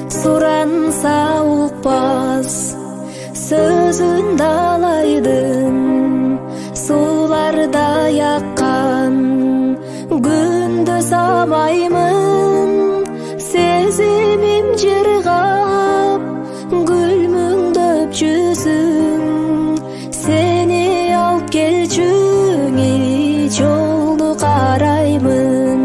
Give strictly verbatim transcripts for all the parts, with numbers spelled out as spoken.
суранса укпас сөзүн далайдын сууларда яккан күндө самаймын сезимим жыргап күлмүңдөп жүзүң сени алып келчүңи жолду караймын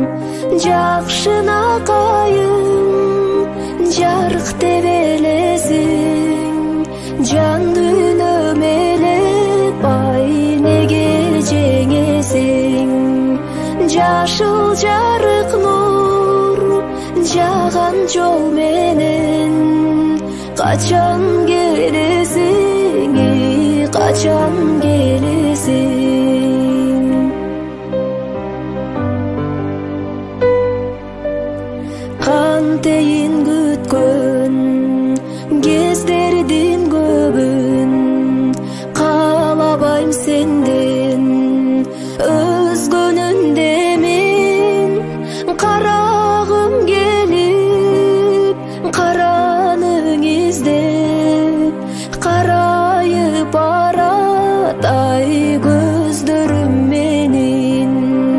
жакшынакайым жарык деп элесиң жан дүйнөм элеп ай неге жеңесиң жашыл жарык нур жаган жол менен качан келесиң качан келесиң кантейин күткөн кездердин көбүн каалабайм сенден өзгөнүн демин карагым келип караның издеп карайып барат ай көздөрүм менин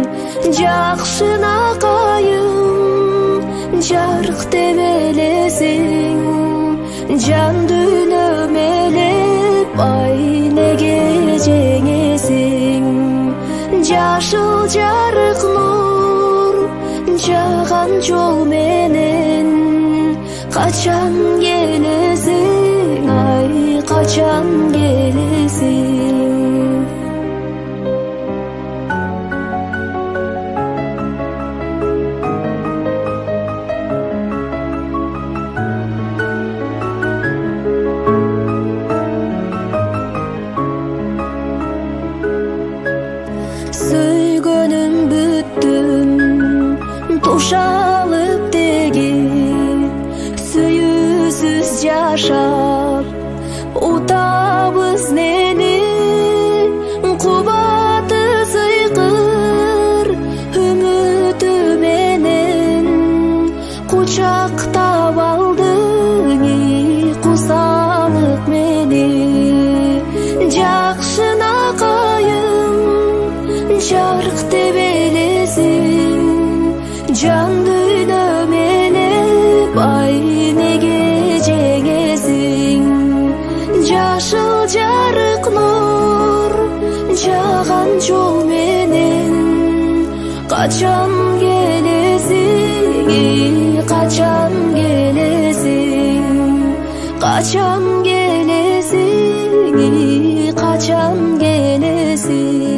жакшынакайым жарык деп элесиң жан дүйнөм элеп ай неге жеңесиң жашыл жарык нур жаган жол менен качан келесиң ай качан келесиң сөйгөнүм бүттүм тушалып теги сүйүүсүз жашап утабыз нени кубаты сыйкыр үмүтү менен кучактап алдың кусалык мени жакшынакайым жарык деп элесиң жан дүйнөм элеп ай неге жеңесиң жашыл жарык нур жаган жол менен качан келесиң качан келесиң качан келесиң качан келесиң